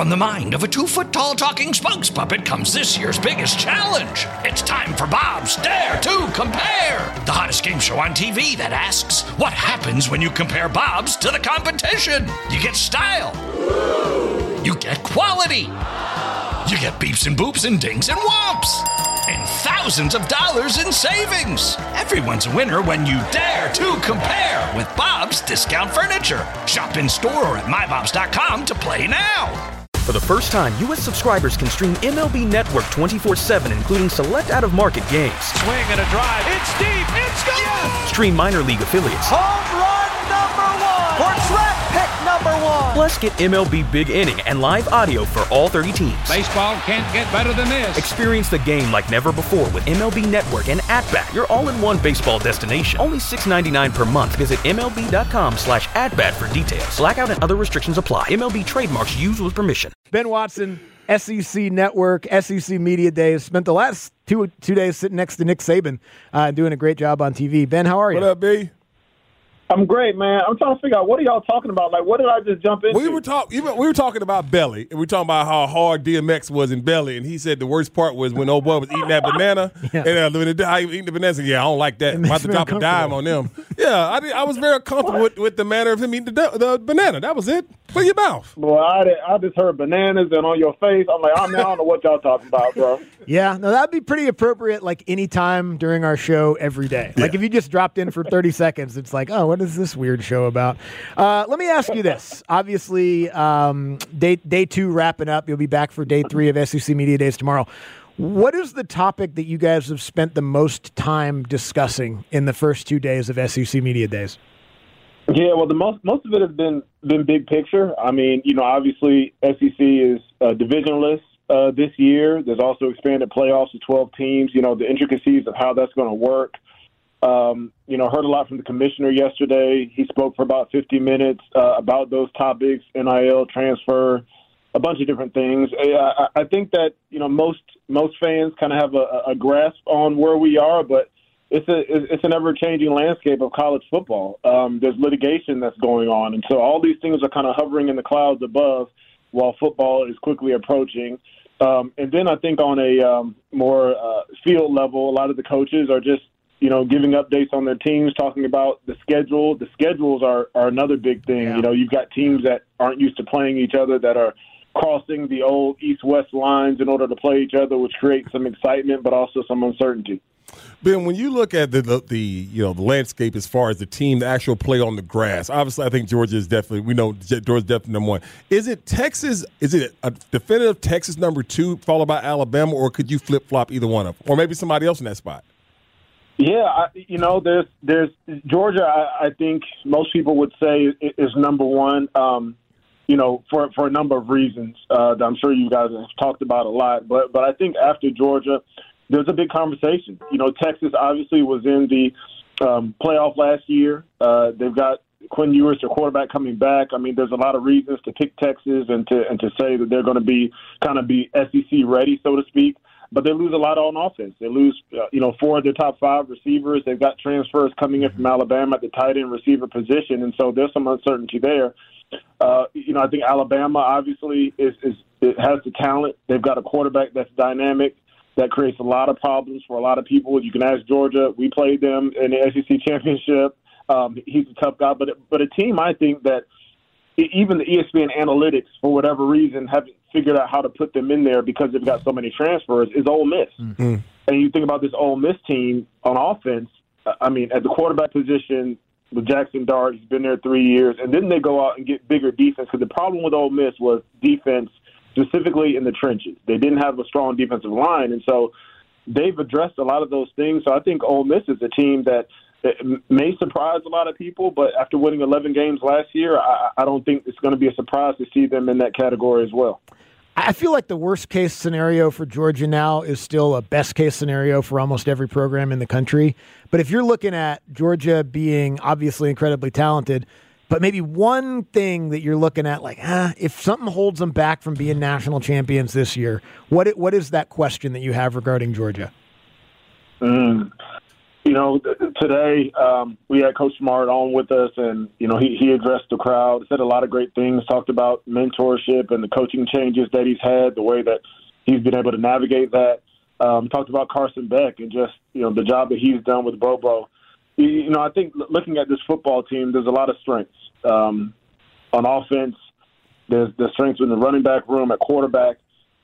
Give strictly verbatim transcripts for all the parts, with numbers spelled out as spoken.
From the mind of a two-foot-tall talking spokes puppet comes this year's biggest challenge. It's time for Bob's Dare to Compare, the hottest game show on T V that asks, what happens when you compare Bobs to the competition? You get style. You get quality. You get beeps and boops and dings and whomps. And thousands of dollars in savings. Everyone's a winner when you dare to compare with Bob's Discount Furniture. Shop in store or at my bobs dot com to play now. For the first time, U S subscribers can stream M L B Network twenty-four seven, including select out-of-market games. Swing and a drive. It's deep. It's gone. Yes! Stream minor league affiliates. Home run number one. Or track pick number one. Plus, get M L B Big Inning and live audio for all thirty teams. Baseball can't get better than this. Experience the game like never before with M L B Network and At-Bat, your all-in-one baseball destination. Only six dollars and ninety-nine cents per month. Visit M L B dot com slash at-bat for details. Blackout and other restrictions apply. M L B trademarks used with permission. Ben Watson, S E C Network, S E C Media Days. Spent the last two two days sitting next to Nick Saban, uh, doing a great job on T V. Ben, how are you? What up, B? I'm great, man. I'm trying to figure out, what are y'all talking about? Like, what did I just jump into? We were talking. We were talking about belly, and we were talking about how hard D M X was in belly, and he said the worst part was when old boy was eating that banana, Yeah. and uh, when he was eating the banana, said, yeah, I don't like that. It I'm makes about to me drop a dime on them. Yeah, I, did, I was very comfortable with, with the manner of him eating the, the banana. That was it. Put your mouth. Boy, I, did, I just heard bananas and on your face. I'm like, I, mean, I don't know what y'all talking about, bro. Yeah, no, that'd be pretty appropriate, like, any time during our show every day. Like, Yeah. if you just dropped in for thirty seconds, it's like, oh, what is this weird show about? Uh, let me ask you this. Obviously, um, day, day two wrapping up. You'll be back for day three of S E C Media Days tomorrow. What is the topic that you guys have spent the most time discussing in the first two days of S E C Media Days? Yeah, well, the most most of it has been been big picture. I mean, you know, obviously S E C is uh, divisionless uh, this year. There's also expanded playoffs to twelve teams. You know, the intricacies of how that's going to work. Um, you know, heard a lot from the commissioner yesterday. He spoke for about fifty minutes uh, about those topics: N I L, transfer, a bunch of different things. I, I think that you know most most fans kind of have a, a grasp on where we are, but it's a it's an ever-changing landscape of college football. Um, there's litigation that's going on, and so all these things are kind of hovering in the clouds above while football is quickly approaching. Um, and then I think on a um, more uh, field level, a lot of the coaches are just you know giving updates on their teams, talking about the schedule. The schedules are, are another big thing. Yeah. You know, you've got teams that aren't used to playing each other that are crossing the old east-west lines in order to play each other, which creates some excitement but also some uncertainty. Ben, when you look at the, the the you know the landscape as far as the team, the actual play on the grass, obviously I think Georgia is definitely we know Georgia's definitely number one. Is it Texas? Is it a definitive Texas number two, followed by Alabama, or could you flip flop either one of them, or maybe somebody else in that spot? Yeah, I, you know, there's there's Georgia. I, I think most people would say is number one. Um, you know, for for a number of reasons uh, that I'm sure you guys have talked about a lot. But but I think after Georgia, there's a big conversation. You know, Texas obviously was in the um, playoff last year. Uh, they've got Quinn Ewers, their quarterback, coming back. I mean, there's a lot of reasons to pick Texas and to and to say that they're going to be kind of be S E C ready, so to speak. But they lose a lot on offense. They lose, uh, you know, four of their top five receivers. They've got transfers coming in from Alabama at the tight end receiver position, and so there's some uncertainty there. Uh, you know, I think Alabama obviously is, is it has the talent. They've got a quarterback that's dynamic. That creates a lot of problems for a lot of people. You can ask Georgia. We played them in the S E C championship. Um, he's a tough guy, but but a team I think that even the E S P N analytics, for whatever reason, haven't figured out how to put them in there because they've got so many transfers, is Ole Miss. Mm-hmm. And you think about this Ole Miss team on offense, I mean, at the quarterback position with Jackson Dart, he's been there three years, and then they go out and get bigger defense. Because the problem with Ole Miss was defense, specifically in the trenches. They didn't have a strong defensive line, and so they've addressed a lot of those things. So I think Ole Miss is a team that may surprise a lot of people, but after winning eleven games last year, I, I don't think it's going to be a surprise to see them in that category as well. I feel like the worst-case scenario for Georgia now is still a best-case scenario for almost every program in the country. But if you're looking at Georgia being obviously incredibly talented, but maybe one thing that you're looking at, like, ah, if something holds them back from being national champions this year, what what is that question that you have regarding Georgia? Mm. you know, th- today um, we had Coach Smart on with us, and, you know, he, he addressed the crowd, said a lot of great things, talked about mentorship and the coaching changes that he's had, the way that he's been able to navigate that. Um, talked about Carson Beck and just, you know, the job that he's done with Bobo. You, you know, I think looking at this football team, there's a lot of strengths. Um, on offense, there's the strengths in the running back room, at quarterback.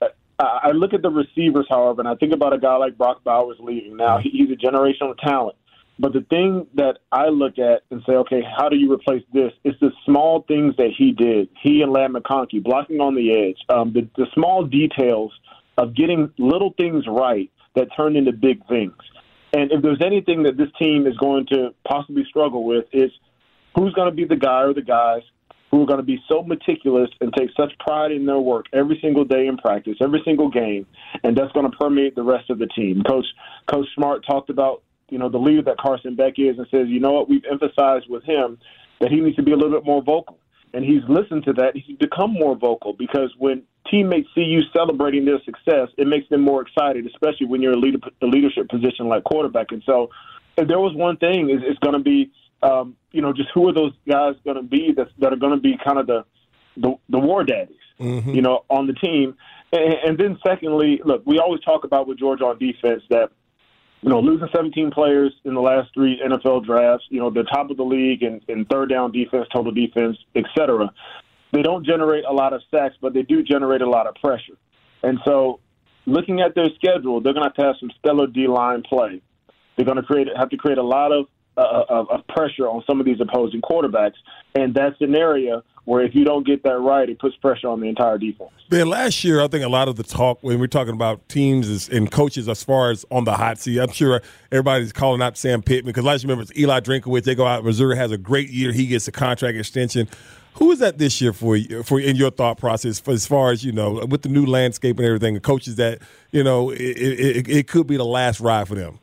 I look at the receivers, however, and I think about a guy like Brock Bowers leaving. Now, he's a generational talent. But the thing that I look at and say, okay, how do you replace this? It's the small things that he did. He and Ladd McConkey, blocking on the edge, um, the, the small details of getting little things right that turn into big things. And if there's anything that this team is going to possibly struggle with, is who's going to be the guy or the guys who are going to be so meticulous and take such pride in their work every single day in practice, every single game, and that's going to permeate the rest of the team. Coach Coach Smart talked about, you know, the leader that Carson Beck is, and says, you know what, we've emphasized with him that he needs to be a little bit more vocal. And he's listened to that. He's become more vocal because when teammates see you celebrating their success, it makes them more excited, especially when you're in a, leader, a leadership position like quarterback. And so if there was one thing, is it's going to be, Um, you know, just who are those guys going to be that that are going to be kind of the the, the war daddies, mm-hmm. you know, on the team. And, and then secondly, look, we always talk about with Georgia on defense that, you know, losing seventeen players in the last three N F L drafts, you know, they're top of the league in, in third down defense, total defense, et cetera. They don't generate a lot of sacks, but they do generate a lot of pressure. And so looking at their schedule, they're going to have to have some stellar D-line play. They're going to create have to create a lot of Uh, of, of pressure on some of these opposing quarterbacks. And that's an area where if you don't get that right, it puts pressure on the entire defense. Ben, last year, I think a lot of the talk when we're talking about teams is, and coaches as far as on the hot seat, I'm sure everybody's calling out Sam Pittman because last year, remember, it's Eli Drinkowitz. They go out, Missouri has a great year. He gets a contract extension. Who is that this year for you, for in your thought process for, as far as, you know, with the new landscape and everything, the coaches that, you know, it, it, it could be the last ride for them?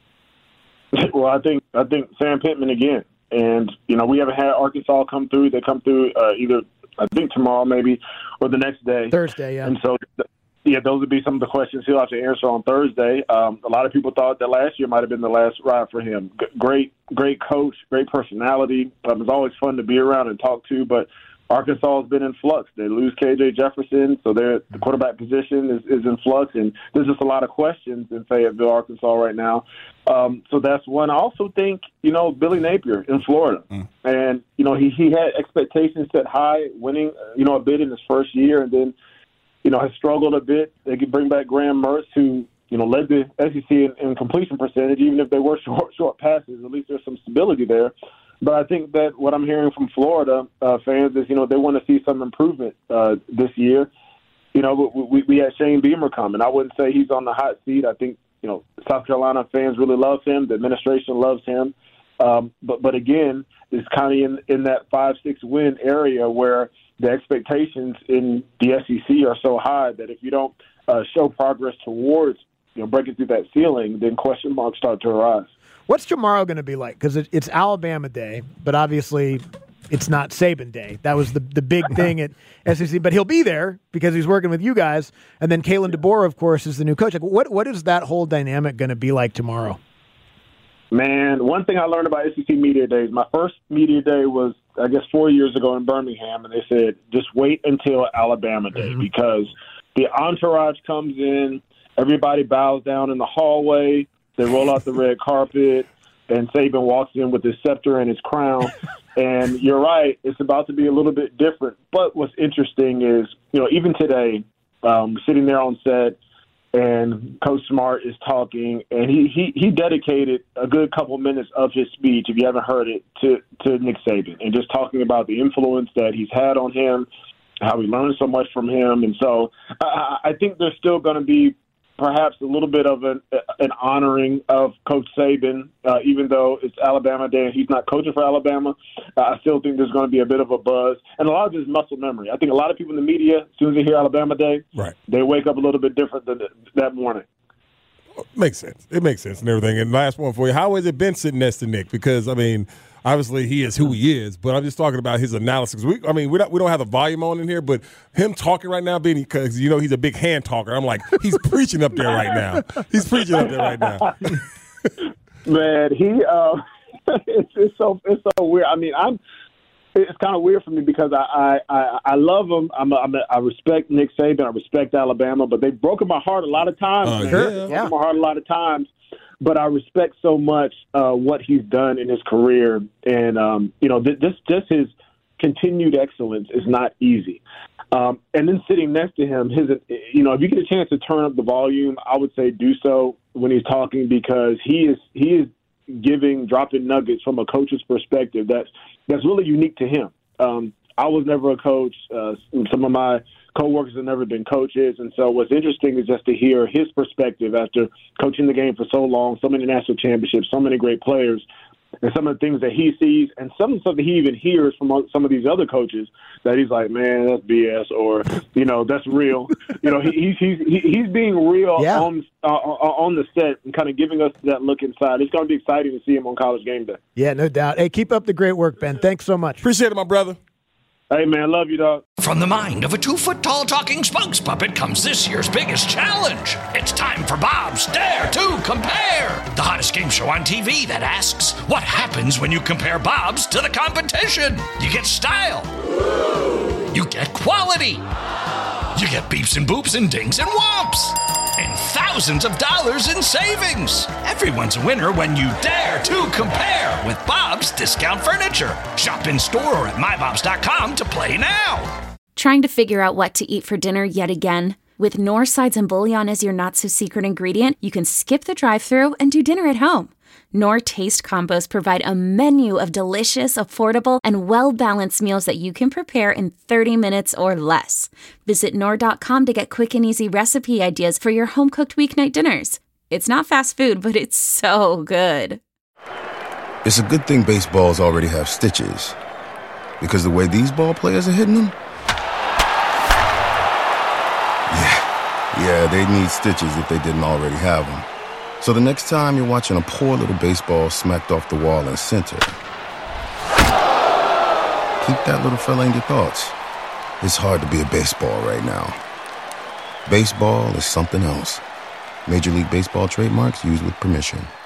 Well, I think I think Sam Pittman again, and you know we haven't had Arkansas come through. They come through uh, either I think tomorrow maybe or the next day, Thursday, yeah. And so, yeah, those would be some of the questions he'll have to answer on Thursday. Um, a lot of people thought that last year might have been the last ride for him. G- great, great coach, great personality. Um, it's always fun to be around and talk to, but Arkansas has been in flux. They lose K J Jefferson, so their the quarterback position is, is in flux, and there's just a lot of questions in Fayetteville, Arkansas right now. Um, so that's one. I also think, you know, Billy Napier in Florida. Mm. And, you know, he, he had expectations set high, winning, you know, a bit in his first year, and then, you know, has struggled a bit. They could bring back Graham Mertz, who, you know, led the S E C in, in completion percentage, even if they were short, short passes. At least there's some stability there. But I think that what I'm hearing from Florida uh, fans is, you know, they want to see some improvement uh, this year. You know, we, we had Shane Beamer come, and I wouldn't say he's on the hot seat. I think, you know, South Carolina fans really love him. The administration loves him. Um, but, but again, it's kind of in, in that five, six win area where the expectations in the S E C are so high that if you don't uh, show progress towards, you know, breaking through that ceiling, then question marks start to arise. What's tomorrow going to be like? Because it, it's Alabama Day, but obviously it's not Saban Day. That was the the big thing at S E C. But he'll be there because he's working with you guys. And then Kalen DeBoer, of course, is the new coach. Like, what what is that whole dynamic going to be like tomorrow? Man, one thing I learned about S E C Media Days, my first Media Day was, I guess, four years ago in Birmingham, and they said, just wait until Alabama Day mm-hmm. because the entourage comes in, everybody bows down in the hallway, they roll out the red carpet, and Saban walks in with his scepter and his crown. And you're right, it's about to be a little bit different. But what's interesting is, you know, even today, um, sitting there on set, and Coach Smart is talking, and he, he, he dedicated a good couple minutes of his speech, if you haven't heard it, to, to Nick Saban, and just talking about the influence that he's had on him, how he learned so much from him. And so I, I think there's still going to be perhaps a little bit of an, an honoring of Coach Saban, uh, even though it's Alabama Day and he's not coaching for Alabama. Uh, I still think there's going to be a bit of a buzz. And a lot of it is muscle memory. I think a lot of people in the media, as soon as they hear Alabama Day, right, they wake up a little bit different than that morning. Makes sense. It makes sense and everything. And last one for you, how has it been sitting next to Nick? Because, I mean, obviously he is who he is, but I'm just talking about his analysis. We, I mean, we don't, we don't have the volume on in here, but him talking right now, being because, you know, he's a big hand talker. I'm like, he's preaching up there right now. He's preaching up there right now. Man, he uh, it's, it's so it's so weird. I mean, I'm. It's kind of weird for me because I I, I, I love him. I'm, a, I'm a, I respect Nick Saban. I respect Alabama, but they've broken my heart a lot of times. Uh, man. yeah. They've broken my heart a lot of times. But I respect so much uh, what he's done in his career, and um, you know, th- this just his continued excellence is not easy. Um, and then sitting next to him, his you know, if you get a chance to turn up the volume, I would say do so when he's talking because he is he is. giving, dropping nuggets from a coach's perspective that's that's really unique to him. Um, I was never a coach. Uh, some of my coworkers have never been coaches, and so what's interesting is just to hear his perspective after coaching the game for so long, so many national championships, so many great players, and some of the things that he sees, and some of the stuff that he even hears from some of these other coaches that he's like, man, that's B S, or you know, that's real. You know, he, he's he's he's being real yeah. on uh, on the set and kind of giving us that look inside. It's going to be exciting to see him on College Game Day. Yeah, no doubt. Hey, keep up the great work, Ben. Thanks so much. Appreciate it, my brother. Hey, man, love you, dog. From the mind of a two-foot-tall talking spokes puppet comes this year's biggest challenge. It's time for Bob's Dare to Compare, the hottest game show on T V that asks, what happens when you compare Bob's to the competition? You get style. You get quality. You get beeps and boops and dings and whomps. And thousands of dollars in savings. Everyone's a winner when you dare to compare with Bob's Discount Furniture. Shop in store or at my bobs dot com to play now. Trying to figure out what to eat for dinner yet again? With Knorr sides and bouillon as your not-so-secret ingredient, you can skip the drive-thru and do dinner at home. Knorr Taste Combos provide a menu of delicious, affordable, and well-balanced meals that you can prepare in thirty minutes or less. Visit Knorr dot com to get quick and easy recipe ideas for your home-cooked weeknight dinners. It's not fast food, but it's so good. It's a good thing baseballs already have stitches. Because the way these ball players are hitting them? Yeah, yeah, they need stitches if they didn't already have them. So the next time you're watching a poor little baseball smacked off the wall in center, keep that little fella in your thoughts. It's hard to be a baseball right now. Baseball is something else. Major League Baseball trademarks used with permission.